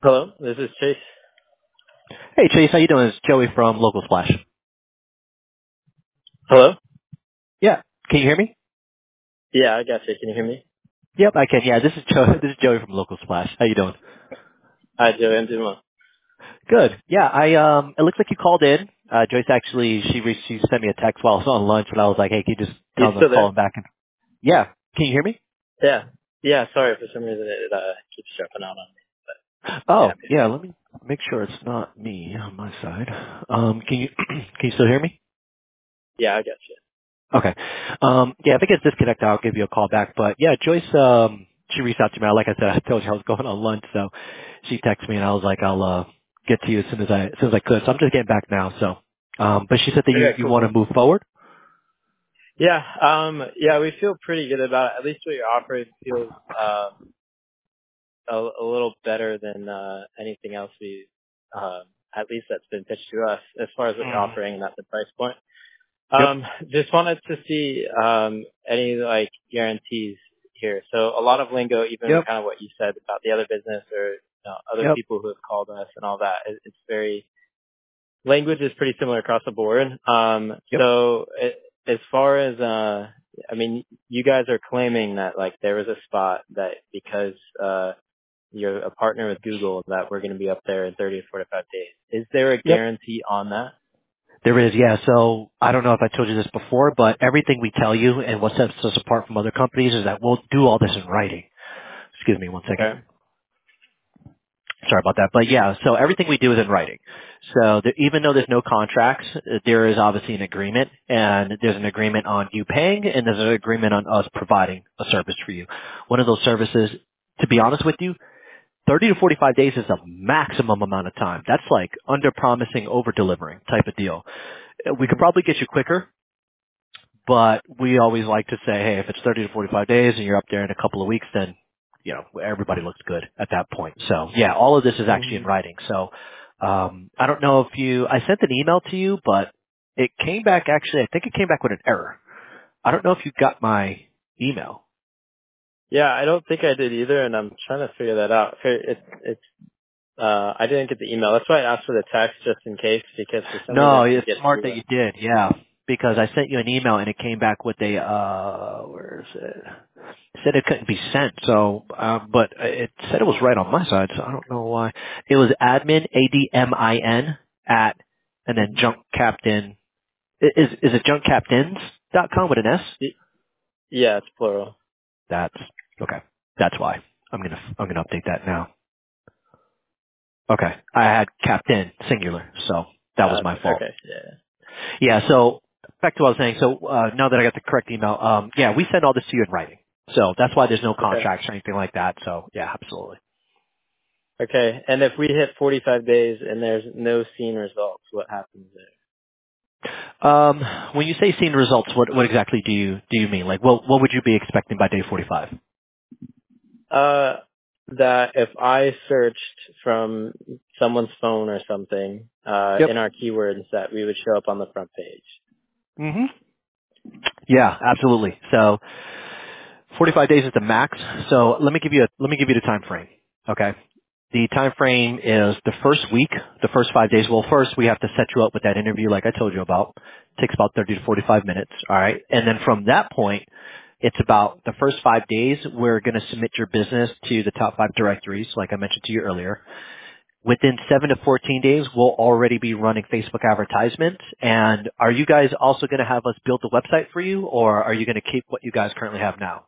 Hello, this is Chase. Hey Chase, how you doing? It's Joey from Local Splash. Hello? Yeah, can you hear me? Yeah, I got you. Can you hear me? Yep, I can. Yeah, this is This is Joey from Local Splash. How you doing? Hi, Joey. I'm doing well. Good. Yeah, it looks like you called in. Joyce actually, she sent me a text while I was on lunch, and I was like, hey, can you just You tell them to still call there? him back? And yeah, can you hear me? Yeah. Yeah, sorry. For some reason it keeps jumping out on me. Yeah, Oh, I'm here. yeah. Let me make sure it's not me on my side. Can you can you still hear me? Yeah, I got you. Okay. Yeah, if it gets disconnected, I'll give you a call back. But yeah, Joyce, she reached out to me. Like I said, I told you I was going on lunch, so she texted me and I was like, I'll get to you as soon as I could. So I'm just getting back now. So, but she said that Okay, you cool, want cool. to move forward. Yeah, yeah, we feel pretty good about it. At least what you're offering feels a little better than anything else we at least that's been pitched to us as far as what you're Mhm. offering and at the price point. Yep. Just wanted to see any like guarantees here. So a lot of lingo, even Yep. kind of what you said about the other business or other Yep. people who have called us and all that. It's very language is pretty similar across the board. Yep. So as far as I mean, you guys are claiming that like there was a spot that because you're a partner with Google that we're going to be up there in 30 to 45 days. Is there a Yep. guarantee on that? There is, yeah. So I don't know if I told you this before, but everything we tell you and what sets us apart from other companies is that we'll do all this in writing. Excuse me one second. Okay. Sorry about that. But yeah, so everything we do is in writing. So even though there's no contracts, there is obviously an agreement, and there's an agreement on you paying, and there's an agreement on us providing a service for you. One of those services, to be honest with you, 30 to 45 days is the maximum amount of time. That's like under promising, over delivering type of deal. We could hmm probably get you quicker, but we always like to say, hey, if it's 30 to 45 days and you're up there in a couple of weeks, then, everybody looks good at that point. So yeah, all of this is actually hmm in writing. So, I don't know if I sent an email to you, but it came back actually, I think it came back with an error. I don't know if you got my email. Yeah, I don't think I did either, and I'm trying to figure that out. It's I didn't get the email. That's why I asked for the text just in case, because for some reason No, it didn't it's get smart through that us. you did. Yeah. Because I sent you an email and it came back with where is it? Said it couldn't be sent. So, but it said it was right on my side. So I don't know why. It was admin, ADMIN at, and then hmm junk captain. Is it junkcaptains.com with an S? Yeah, it's plural. That's, okay. That's why. I'm gonna update that now. Okay. I had captain singular. So that was my fault. Okay, yeah. Yeah. So back to what I was saying. So, now that I got the correct email, yeah, we send all this to you in writing. So that's why there's no Okay. contracts or anything like that. So yeah, absolutely. Okay, and if we hit 45 days and there's no seen results, what happens there? When you say seen results, what exactly do you mean? Like, what would you be expecting by day 45? That if I searched from someone's phone or something Yep. in our keywords, that we would show up on the front page. hmm Yeah, absolutely. So 45 days is the max. So let me give you the time frame. Okay. The time frame is the first week, the first 5 days. Well, first we have to set you up with that interview like I told you about. Takes about 30 to 45 minutes. All right. And then from that point, it's about the first 5 days. We're going to submit your business to the top 5 directories, like I mentioned to you earlier. Within 7 to 14 days, we'll already be running Facebook advertisements. And are you guys also going to have us build the website for you, or are you going to keep what you guys currently have now?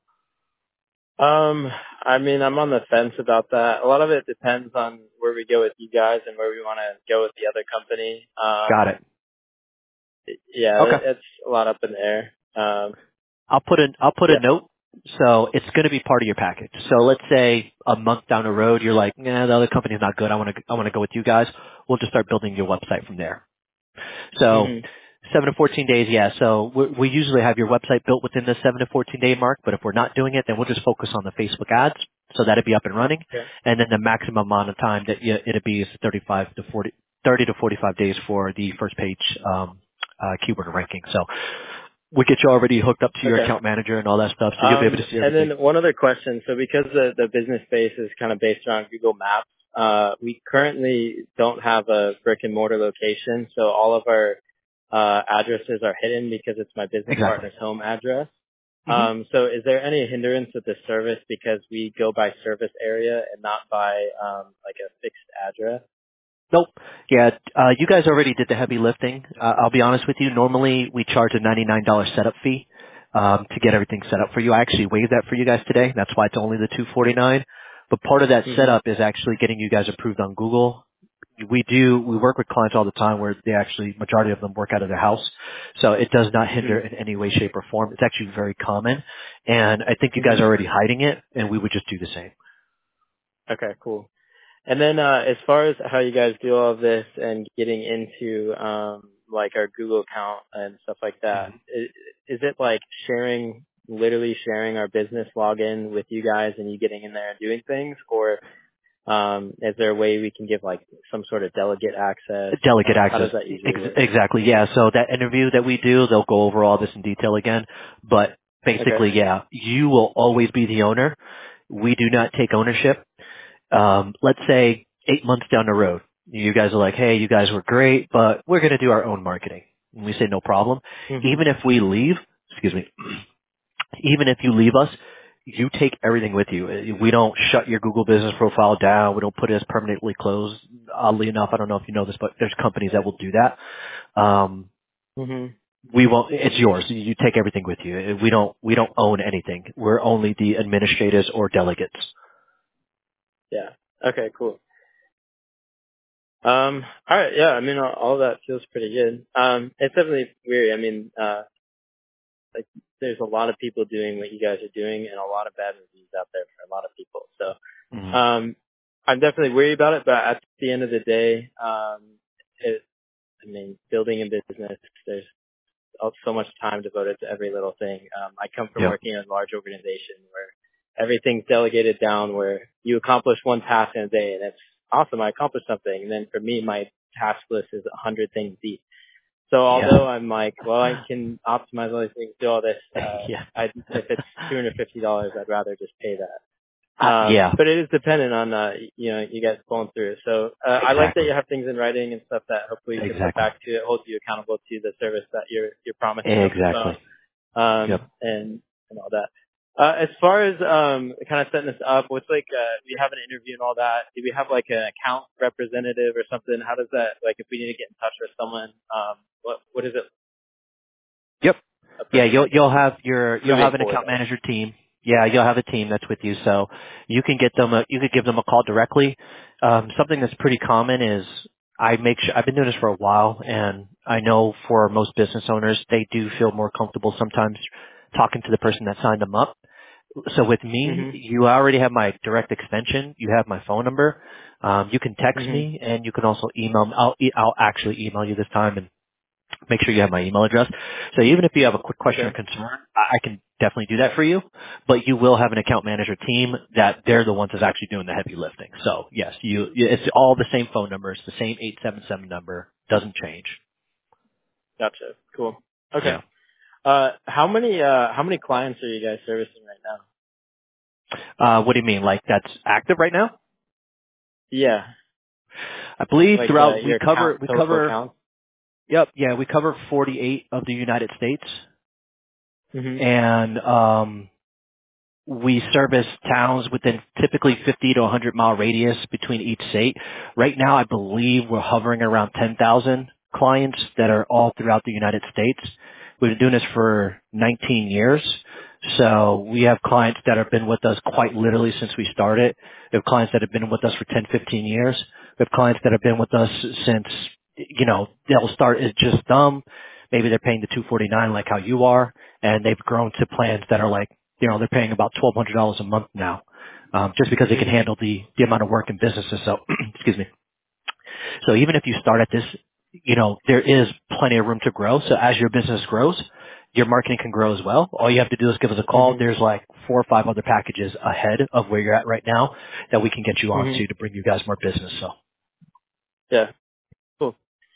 I mean, I'm on the fence about that. A lot of it depends on where we go with you guys and where we want to go with the other company. Got it. Yeah, Okay. it's a lot up in the air. I'll put a Yeah. note. So it's going to be part of your package. So let's say a month down the road, you're like, nah, the other company's not good. I want to go with you guys. We'll just start building your website from there. So hmm 7 to 14 days, yeah. So we usually have your website built within the 7 to 14 day mark, but if we're not doing it, then we'll just focus on the Facebook ads. So that'd be up and running. Okay. And then the maximum amount of time that it'd be is 30 to 45 days for the first page, keyword ranking. So we get you already hooked up to your Okay. account manager and all that stuff, so you'll be able to see And everything. then one other question. So because the business space is kind of based around Google Maps, we currently don't have a brick and mortar location, so all of our addresses are hidden because it's my business partner's home address. So is there any hindrance with the service because we go by service area and not by like a fixed address? Nope. Yeah, you guys already did the heavy lifting. I'll be honest with you. Normally, we charge a $99 setup fee to get everything set up for you. I actually waived that for you guys today. That's why it's only the $249. But part of that setup is actually getting you guys approved on Google. We work with clients all the time where they actually, majority of them work out of their house. So it does not hinder in any way, shape, or form. It's actually very common. And I think you guys are already hiding it, and we would just do the same. Okay, cool. And then as far as how you guys do all of this and getting into like our Google account and stuff like that, is it like literally sharing our business login with you guys and you getting in there and doing things, or is there a way we can give like some sort of delegate access? Delegate access. How does that usually work? Exactly. Yeah. So that interview that we do, they'll go over all this in detail again. But basically, yeah, you will always be the owner. We do not take ownership. Let's say 8 months down the road, you guys are like, hey, you guys were great, but we're going to do our own marketing. And we say, no problem. Even if we leave, even if you leave us, you take everything with you. We don't shut your Google business profile down. We don't put it as permanently closed. Oddly enough, I don't know if you know this, but there's companies that will do that. We won't. It's yours. You take everything with you. We don't own anything. We're only the administrators or delegates. Yeah. Okay. Cool. All right. Yeah. I mean, all that feels pretty good. It's definitely weird. I mean, like there's a lot of people doing what you guys are doing and a lot of bad reviews out there for a lot of people. So, I'm definitely worried about it, but at the end of the day, I mean, building a business, there's so much time devoted to every little thing. I come from working in a large organization where everything's delegated down, where you accomplish one task in a day and it's awesome. I accomplished something. And then for me, my task list is 100 things deep. So although I'm like, well, I can optimize all these things, do all this, if it's $250, I'd rather just pay that. But it is dependent on, you guys pulling through. So, I like that you have things in writing and stuff that hopefully you can put back to it, holds you accountable to the service that you're promising. Exactly. And all that. As far as, kind of setting this up, what's like, we have an interview and all that. Do we have like an account representative or something? How does that, like, if we need to get in touch with someone, what is it? Yep. Yeah, you'll have an account manager team. Yeah, you'll have a team that's with you, so you can get them. You could give them a call directly. Something that's pretty common is I've been doing this for a while, and I know for most business owners, they do feel more comfortable sometimes talking to the person that signed them up. So with me, you already have my direct extension. You have my phone number. You can text me, and you can also email me. I'll actually email you this time and make sure you have my email address. So even if you have a quick question or concern, I can definitely do that for you. But you will have an account manager team that they're the ones that's actually doing the heavy lifting. So yes, it's all the same phone number. It's the same 877 number. Doesn't change. Gotcha. Cool. Okay. Yeah. How many clients are you guys servicing right now? What do you mean? Like that's active right now? Yeah. I believe like, throughout we cover. Accounts? Yep. Yeah, we cover 48 of the United States. And we service towns within typically 50 to 100 mile radius between each state. Right now, I believe we're hovering around 10,000 clients that are all throughout the United States. We've been doing this for 19 years. So we have clients that have been with us quite literally since we started. We have clients that have been with us for 10, 15 years. We have clients that have been with us since, they'll start as just maybe they're paying the $249 like how you are, and they've grown to plans that are like, they're paying about $1,200 a month now, just because they can handle the amount of work in businesses. So, excuse me. So even if you start at this, there is plenty of room to grow. So as your business grows, your marketing can grow as well. All you have to do is give us a call. There's like 4 or 5 other packages ahead of where you're at right now that we can get you onto to bring you guys more business. So. Yeah. Cool.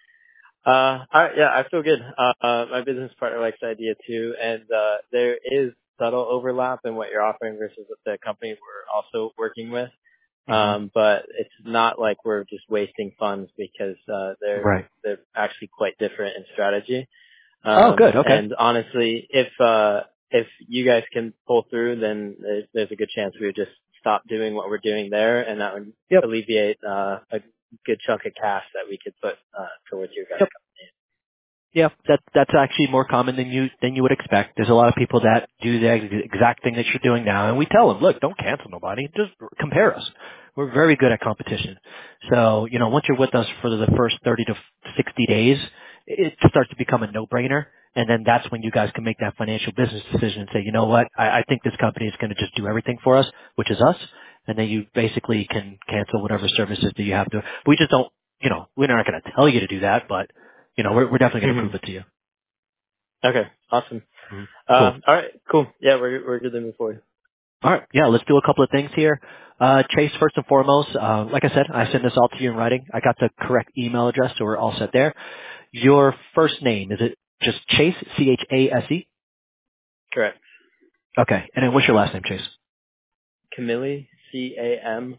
I feel good. My business partner likes the idea too, and there is subtle overlap in what you're offering versus the company we're also working with. But it's not like we're just wasting funds because Right. they're actually quite different in strategy. Oh, good. Okay. And honestly, if you guys can pull through, then there's a good chance we would just stop doing what we're doing there, and that would alleviate a good chunk of cash that we could put towards your guys' company. Yeah, that's actually more common than you would expect. There's a lot of people that do the exact thing that you're doing now, and we tell them, look, don't cancel nobody, just compare us. We're very good at competition. So, once you're with us for the first 30 to 60 days, it starts to become a no-brainer, and then that's when you guys can make that financial business decision and say, you know what, I think this company is going to just do everything for us, which is us, and then you basically can cancel whatever services that you have to. We just don't, we're not going to tell you to do that, but we're definitely going to prove it to you. Okay, awesome. Cool. All right, cool. Yeah, we're good to move forward. All right. Yeah, let's do a couple of things here. Chase, first and foremost, like I said, I send this all to you in writing. I got the correct email address, so we're all set there. Your first name, is it just Chase, C-H-A-S-E? Correct. Okay. And then what's your last name, Chase? Camilli, Camilli.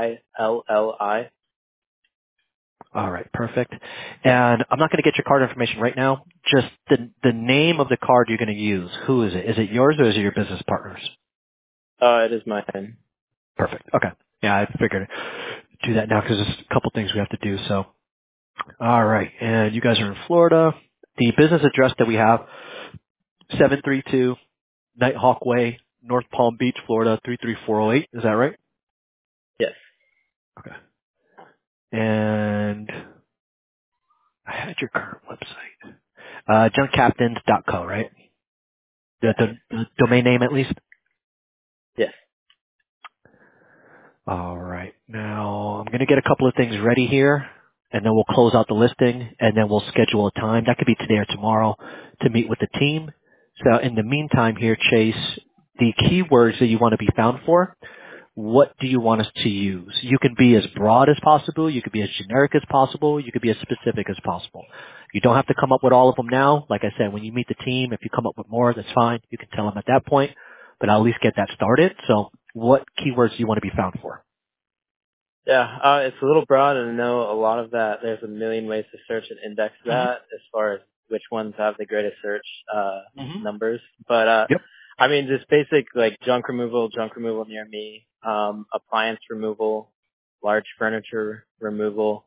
All right, perfect. And I'm not going to get your card information right now. Just the name of the card you're going to use. Who is it? Is it yours or is it your business partner's? It is mine. Perfect. Okay. Yeah, I figured do that now because there's a couple things we have to do. So, all right. And you guys are in Florida. The business address that we have, 732 Nighthawk Way, North Palm Beach, Florida, 33408. Is that right? Yes. Okay. And I had your current website. Junkcaptains.co, right? The domain name at least? Yes. All right. Now, I'm going to get a couple of things ready here, and then we'll close out the listing, and then we'll schedule a time. That could be today or tomorrow to meet with the team. So in the meantime here, Chase, the keywords that you want to be found for, what do you want us to use? You can be as broad as possible. You could be as generic as possible. You could be as specific as possible. You don't have to come up with all of them now. Like I said, when you meet the team, if you come up with more, that's fine. You can tell them at that point, but I'll at least get that started. So what keywords do you want to be found for? Yeah, it's a little broad, and I know a lot of that. There's a million ways to search and index that as far as which ones have the greatest search numbers. But Yep. I mean, just basic like junk removal near me, appliance removal, large furniture removal.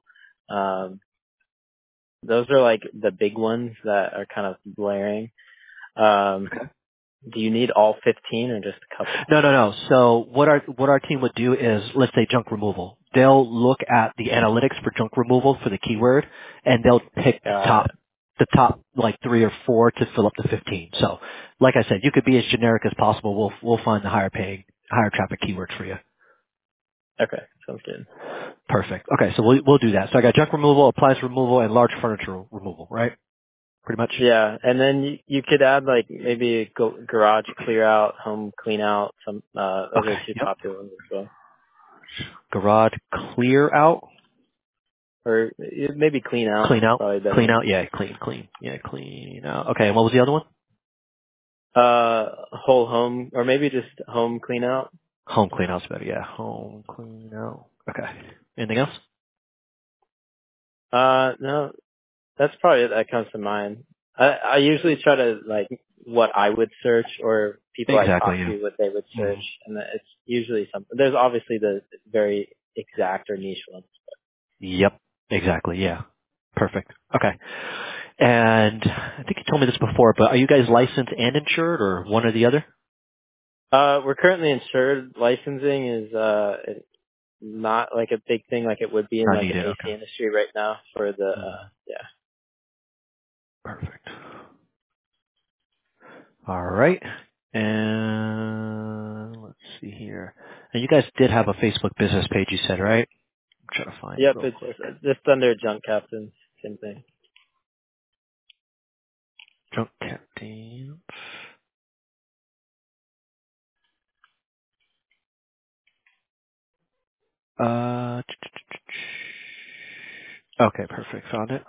Those are like the big ones that are kind of blaring. Do you need all 15 or just a couple? No. So what our team would do is, let's say junk removal. They'll look at the analytics for junk removal for the keyword, and they'll pick the top like 3 or 4 to fill up the 15. So, like I said, you could be as generic as possible. We'll find the higher traffic keywords for you. Okay, sounds good. Perfect. Okay, so we'll do that. So I got junk removal, appliance removal, and large furniture removal, right? Pretty much. Yeah, and then you could add like maybe a garage clear out, home clean out. Those are two popular ones as well. Garage clear out. Or maybe clean out. Clean out. Probably better. Clean out. Yeah, clean. Yeah, clean out. Okay, and what was the other one? Whole home, or maybe just home clean out. Home clean out's better. Yeah, home clean out. Okay. Anything else? No, that's probably it that comes to mind. I usually try to like what I would search or people I talk to what they would search, and it's usually something. There's obviously the very exact or niche ones. Yep. Exactly. Yeah. Perfect. Okay. And I think you told me this before, but are you guys licensed and insured, or one or the other? We're currently insured. Licensing is not like a big thing like it would be in like the AC industry right now for the yeah. Perfect. All right. And let's see here. And you guys did have a Facebook business page, you said, right? I'm trying to find it Yep, real it's quick. just under Junk Captains, same thing. Junk Captain. Okay, perfect. Found it.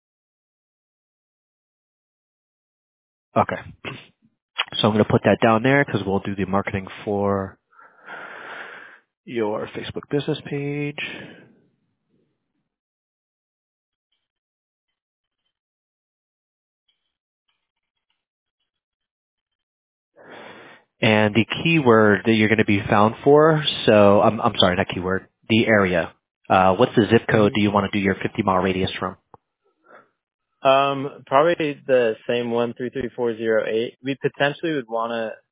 Okay. So I'm going to put that down there because we'll do the marketing for your Facebook business page. And the keyword that you're going to be found for, so I'm sorry, not keyword, the area. What's the zip code do you want to do your 50-mile radius from? Probably the same 133408. We potentially would want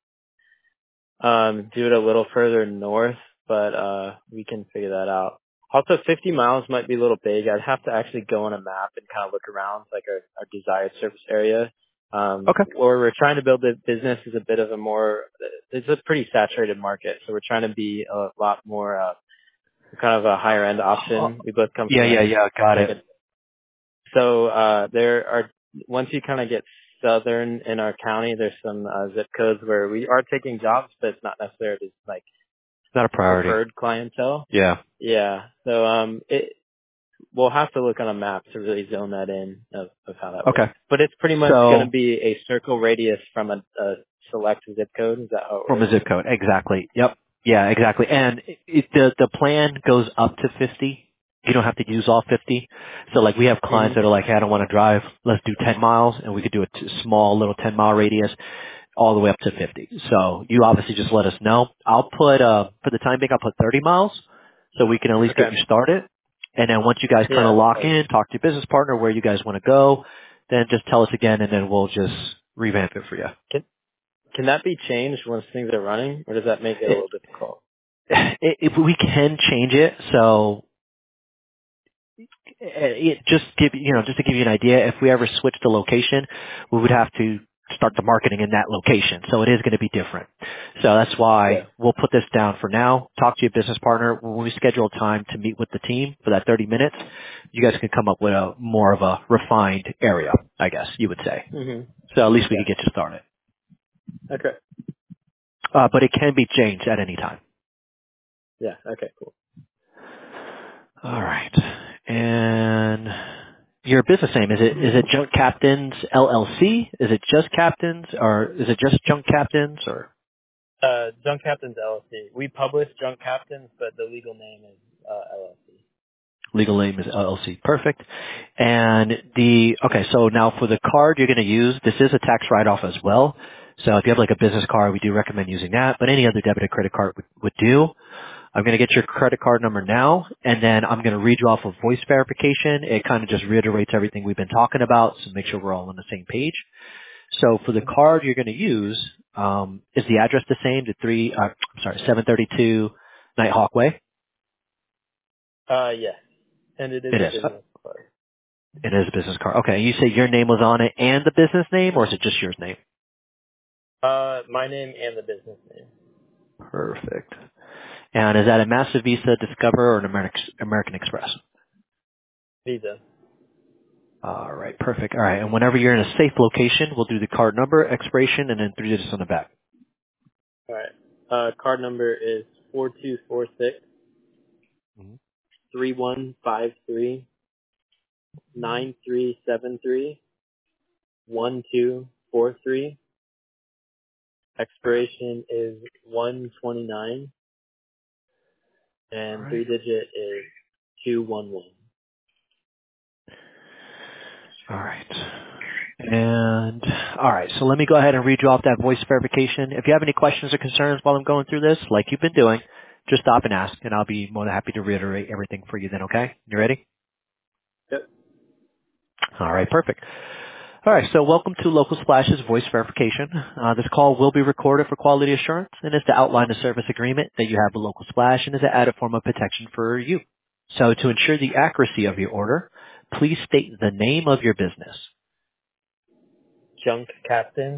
to do it a little further north, but we can figure that out. Also, 50 miles might be a little big. I'd have to actually go on a map and kind of look around, like our desired service area. Okay. Where we're trying to build a business is a bit of it's a pretty saturated market, so we're trying to be a lot more kind of a higher end option. We both come from Got it. So once you kind of get southern in our county, there's some zip codes where we are taking jobs, but it's not necessarily like It's not a priority. preferred clientele. Yeah. Yeah. So we'll have to look on a map to really zone that in of how that works. Okay. But it's pretty much going to be a circle radius from a select zip code. Is that how it works? From a zip code, exactly. Yep. Yeah, exactly. And the plan goes up to 50. You don't have to use all 50. So like we have clients that are like, hey, I don't want to drive. Let's do 10 miles, and we could do a small little 10-mile radius all the way up to 50. So you obviously just let us know. I'll put for the time being, I'll put 30 miles, so we can at least get you started. And then once you guys kind of lock in, talk to your business partner where you guys want to go, then just tell us again, and then we'll just revamp it for you. Can that be changed once things are running, or does that make it a little difficult? If we can change it, so just to give you an idea, if we ever switch the location, we would have to start the marketing in that location. So it is going to be different. So that's why we'll put this down for now. Talk to your business partner. When we schedule time to meet with the team for that 30 minutes, you guys can come up with a more of a refined area, I guess you would say. Mm-hmm. So at least we can get you started. Okay. But it can be changed at any time. Yeah. Okay. Cool. All right. And your business name, is it Junk Captains LLC? Is it just Captains, or is it just Junk Captains, or? Junk Captains LLC. We publish Junk Captains, but the legal name is LLC. Legal name is LLC. Perfect. And so now for the card you're going to use, this is a tax write-off as well. So if you have like a business card, we do recommend using that, but any other debit or credit card would do. I'm going to get your credit card number now, and then I'm going to read you off of voice verification. It kind of just reiterates everything we've been talking about, so make sure we're all on the same page. So for the card you're going to use, is the address the same? 732 Nighthawk Way? Yes. And it is a business card. It is a business card. Okay. You say your name was on it and the business name, or is it just your name? My name and the business name. Perfect. And is that a Master, Visa, Discover, or an American Express? Visa. All right. Perfect. All right. And whenever you're in a safe location, we'll do the card number, expiration, and then 3 digits on the back. All right. Card number is 4246 3153 9373 1243. Expiration is 129, and 3-digit is 211. All right. And all right, so let me go ahead and read you off that voice verification. If you have any questions or concerns while I'm going through this, like you've been doing, just stop and ask, and I'll be more than happy to reiterate everything for you then, okay? You ready? Yep. All right, perfect. All right, so welcome to Local Splash's voice verification. This call will be recorded for quality assurance and is to outline the service agreement that you have with Local Splash and is an added form of protection for you. So to ensure the accuracy of your order, please state the name of your business. Junk Captain.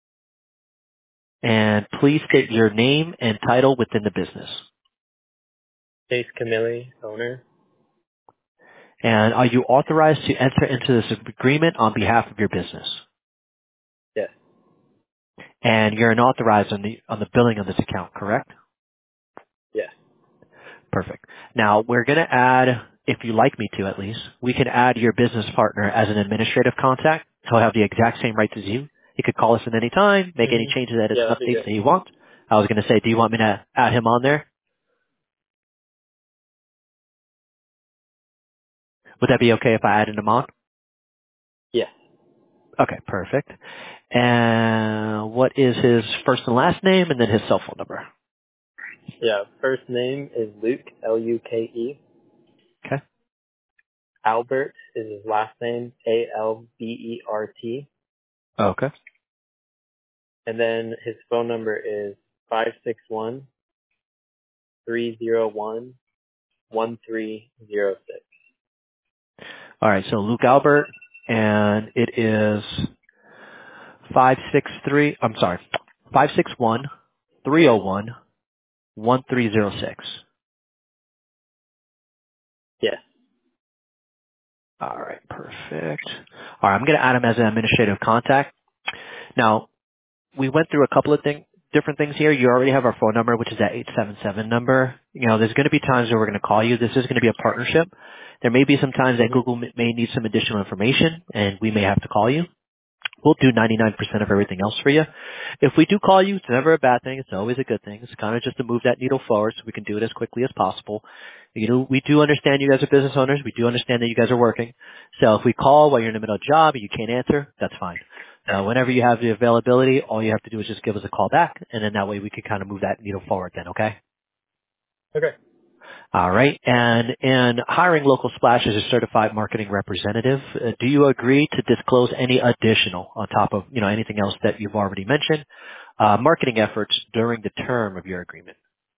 And please state your name and title within the business. Chase Camilli, owner. And are you authorized to enter into this agreement on behalf of your business? Yes. And you're an authorized on the billing of this account, correct? Yes. Perfect. Now, we're going to add, if you like me to at least, we can add your business partner as an administrative contact. He'll have the exact same rights as you. He could call us at any time, make any changes, edits, updates that he wants. I was going to say, do you want me to add him on there? Would that be okay if I added him on? Yes. Okay, perfect. And what is his first and last name, and then his cell phone number? Yeah. First name is Luke, Luke. Okay. Albert is his last name, Albert. Okay. And then his phone number is 561-301-1306. All right. So Luke Albert, and it is 563. I'm sorry, 561-301-1306. Yes. All right. Perfect. All right. I'm going to add him as an administrative contact. Now, we went through a couple of different things here. You already have our phone number, which is that 877 number. There's going to be times where we're going to call you. This is going to be a partnership. There may be some times that Hmm. Google may need some additional information, and we may have to call you. We'll do 99% of everything else for you. If we do call you, it's never a bad thing. It's always a good thing. It's kind of just to move that needle forward so we can do it as quickly as possible. We do understand you guys are business owners. We do understand that you guys are working. So if we call while you're in the middle of a job and you can't answer, that's fine. Whenever you have the availability, all you have to do is just give us a call back, and then that way we can kind of move that needle forward then, okay? Okay. All right. And in hiring Local Splash as a certified marketing representative, do you agree to disclose any additional on top of, anything else that you've already mentioned, marketing efforts during the term of your agreement?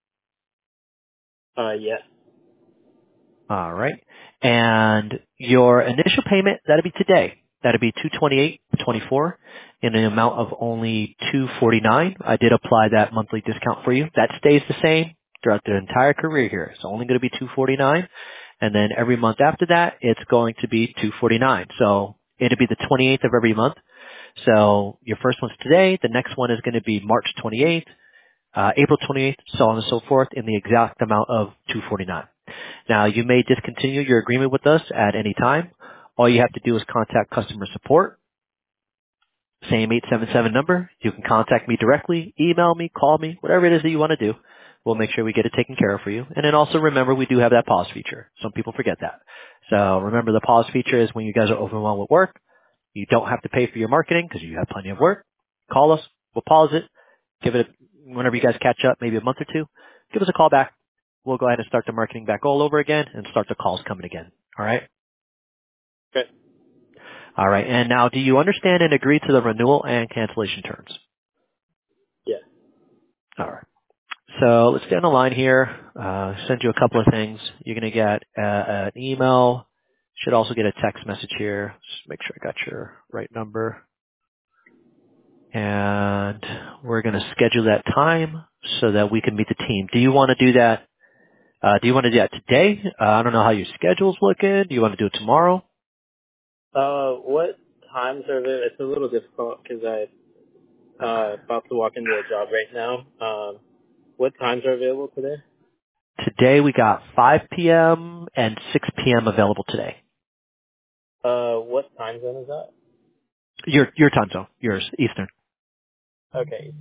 Yes. All right. And your initial payment, that'll be today. That'll be $228.24 in an amount of only $249. I did apply that monthly discount for you. That stays the same throughout the entire career here. It's only going to be $249. And then every month after that, it's going to be $249. So it'll be the 28th of every month. So your first one's today. The next one is going to be March 28th, April 28th, so on and so forth, in the exact amount of $249. Now, you may discontinue your agreement with us at any time. All you have to do is contact customer support, same 877 number. You can contact me directly, email me, call me, whatever it is that you want to do. We'll make sure we get it taken care of for you. And then also remember, we do have that pause feature. Some people forget that. So remember, the pause feature is when you guys are overwhelmed with work. You don't have to pay for your marketing because you have plenty of work. Call us. We'll pause it. Give it whenever you guys catch up, maybe a month or two. Give us a call back. We'll go ahead and start the marketing back all over again and start the calls coming again. All right? Okay. All right. And now, do you understand and agree to the renewal and cancellation terms? Yes. All right. So let's stay on the line here. Send you a couple of things. You're going to get an email. Should also get a text message here. Just make sure I got your right number. And we're going to schedule that time so that we can meet the team. Do you want to do that? Do you want to do that today? I don't know how your schedule's looking. Do you want to do it tomorrow? What times are there? It's a little difficult because about to walk into a job right now. What times are available today? Today we got 5 p.m. and 6 p.m. available today. What time zone is that? Your time zone, yours, Eastern. Okay.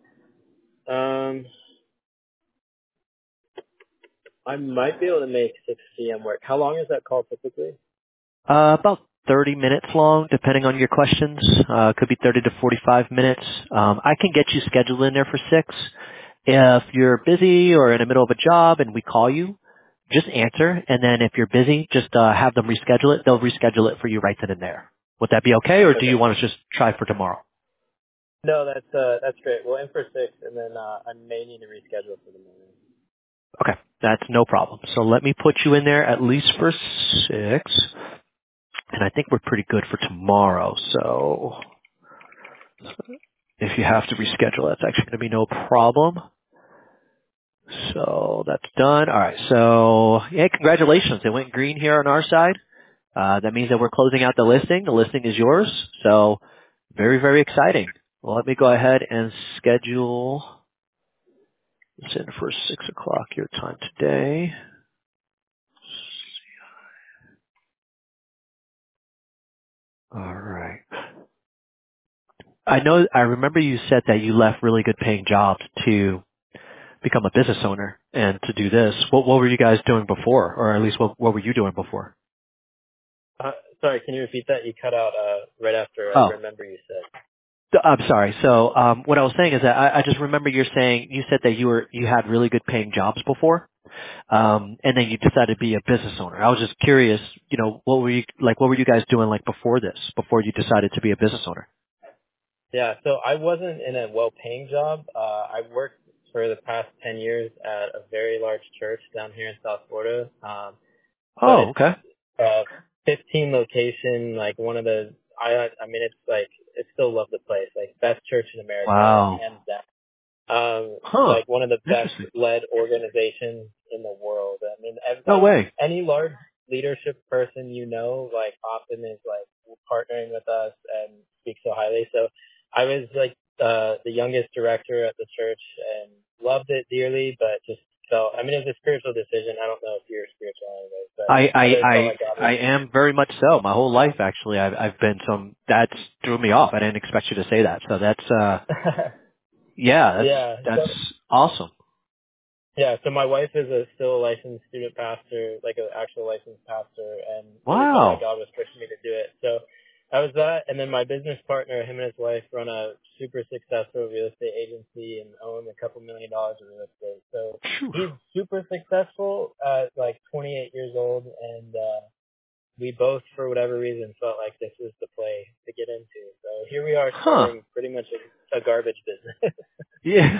I might be able to make 6 p.m. work. How long is that call typically? About 30 minutes long, depending on your questions. Could be 30 to 45 minutes. I can get you scheduled in there for 6. If you're busy or in the middle of a job and we call you, just answer. And then if you're busy, just have them reschedule it. They'll reschedule it for you right then and there. Would that be okay, or do you Okay. want to just try for tomorrow? No, that's great. We'll in for 6, and then I may need to reschedule for the morning. Okay, that's no problem. So let me put you in there at least for 6. And I think we're pretty good for tomorrow. So if you have to reschedule, that's actually going to be no problem. So that's done. All right. So yeah, congratulations. It went green here on our side. That means that we're closing out the listing. The listing is yours. So very, very exciting. Well, let me go ahead and schedule this in for 6 o'clock your time today. All right. I remember you said that you left really good paying jobs to become a business owner and to do this. What were you guys doing before? Or at least what were you doing before? Sorry, can you repeat that? You cut out right after I remember you said. I'm sorry. So what I was saying is that I just remember you said that you had really good paying jobs before, and then you decided to be a business owner. I was just curious, what were you guys doing like before you decided to be a business owner? Yeah, so I wasn't in a well-paying job. I worked for the past 10 years at a very large church down here in South Florida. But it's Okay. 15 location, like one of the, I mean, it's like, I still love the place, like best church in America, Wow. hands down. Like one of the best led organizations in the world. I mean, No way. any large leadership person like often is like partnering with us and speaks so highly. So I was like the youngest director at the church and loved it dearly, but just felt, I mean, it was a spiritual decision. I don't know if you're spiritual anyways, but I am very much so. My whole life, actually, I've been that threw me off. I didn't expect you to say that. So that's, that's awesome. Yeah, so my wife is still a licensed student pastor, like an actual licensed pastor, and really felt Wow. like God was pushing me to do it. So that was that. And then my business partner, him and his wife, run a super successful real estate agency and own a couple $1 million of real estate. So he's super successful at like 28 years old, and we both, for whatever reason, felt like this was the play to get into. So here we are starting pretty much a garbage business. Yeah.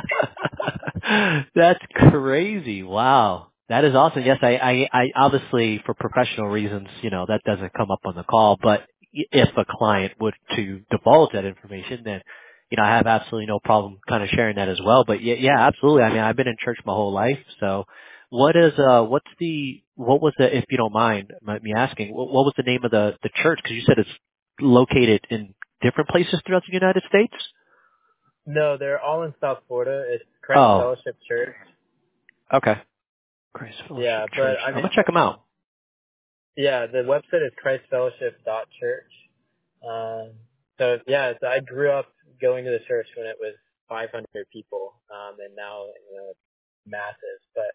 That's crazy. Wow. That is awesome. Yes, I obviously, for professional reasons, that doesn't come up on the call, but if a client would to divulge that information, then, I have absolutely no problem kind of sharing that as well. But yeah, absolutely. I mean, I've been in church my whole life. So what was the, if you don't mind me asking, what was the name of the church? Cause you said it's located in different places throughout the United States? No, they're all in South Florida. It's Christ Fellowship Church. Okay. Christ Fellowship Church. I'm going to check them out. Yeah, the website is christfellowship.church. So I grew up going to the church when it was 500 people, and now, it's massive. But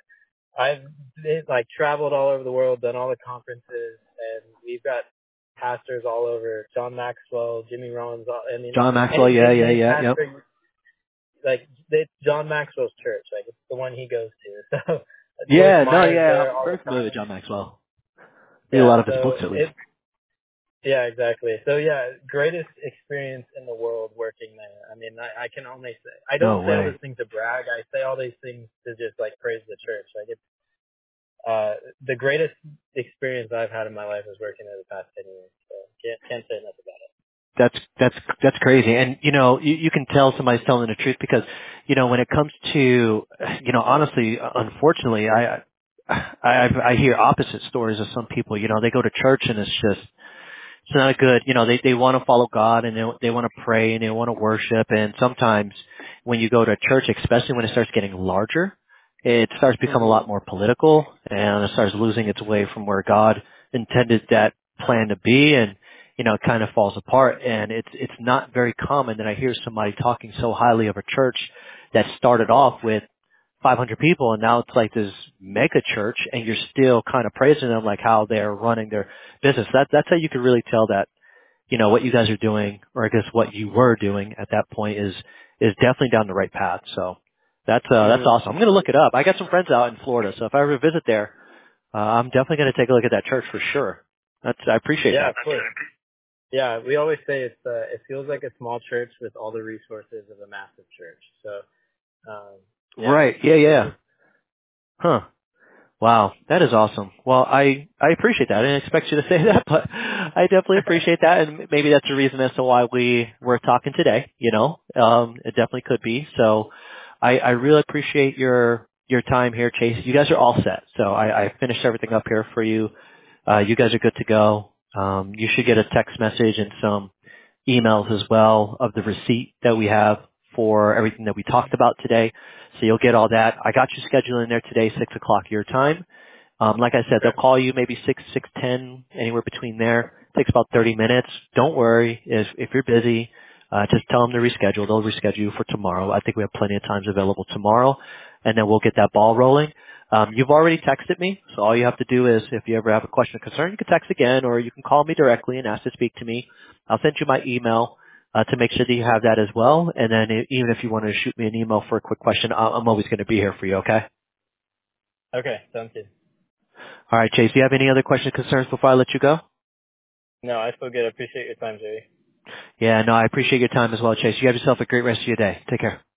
I've traveled all over the world, done all the conferences, and we've got pastors all over. John Maxwell, Jimmy Rollins, John Maxwell, yeah. Like it's John Maxwell's church, like it's the one he goes to. So I'm very familiar with John Maxwell. Read a lot of his books at least. Yeah, exactly. So greatest experience in the world working there. I mean, I can only say, I don't say all these things to brag. I say all these things to just like praise the church. Like it's the greatest experience I've had in my life is working there the past 10 years. So can't say enough about it. That's crazy. And, you can tell somebody's telling the truth because, when it comes to, honestly, unfortunately, I hear opposite stories of some people, they go to church and it's not good. They want to follow God and they want to pray and they want to worship. And sometimes when you go to church, especially when it starts getting larger, it starts to become a lot more political and it starts losing its way from where God intended that plan to be. And, it kind of falls apart. And it's not very common that I hear somebody talking so highly of a church that started off with 500 people and now it's like this mega church and you're still kind of praising them like how they're running their business. That's how you can really tell that, what you guys are doing, or I guess what you were doing at that point is definitely down the right path. So that's awesome. I'm going to look it up. I got some friends out in Florida, so if I ever visit there, I'm definitely going to take a look at that church for sure. I appreciate that. Yeah, of course. Yeah, we always say it feels like a small church with all the resources of a massive church. So, right. Yeah. Huh. Wow, that is awesome. Well, I appreciate that. I didn't expect you to say that, but I definitely appreciate that, and maybe that's the reason as to why we're talking today. It definitely could be. So, I really appreciate your time here, Chase. You guys are all set. So I finished everything up here for you. You guys are good to go. You should get a text message and some emails as well of the receipt that we have for everything that we talked about today. So you'll get all that. I got you scheduled in there today, 6 o'clock your time. Like I said, they'll call you maybe 6:10, anywhere between there. It takes about 30 minutes. Don't worry if you're busy. just tell them to reschedule. They'll reschedule you for tomorrow. I think we have plenty of times available tomorrow, and then we'll get that ball rolling. You've already texted me, so all you have to do is, if you ever have a question or concern, you can text again, or you can call me directly and ask to speak to me. I'll send you my email to make sure that you have that as well. And then even if you want to shoot me an email for a quick question, I'm always going to be here for you, okay? Okay, sounds good. All right, Chase, do you have any other questions or concerns before I let you go? No, I feel good. I appreciate your time, Jerry. Yeah, no, I appreciate your time as well, Chase. You have yourself a great rest of your day. Take care.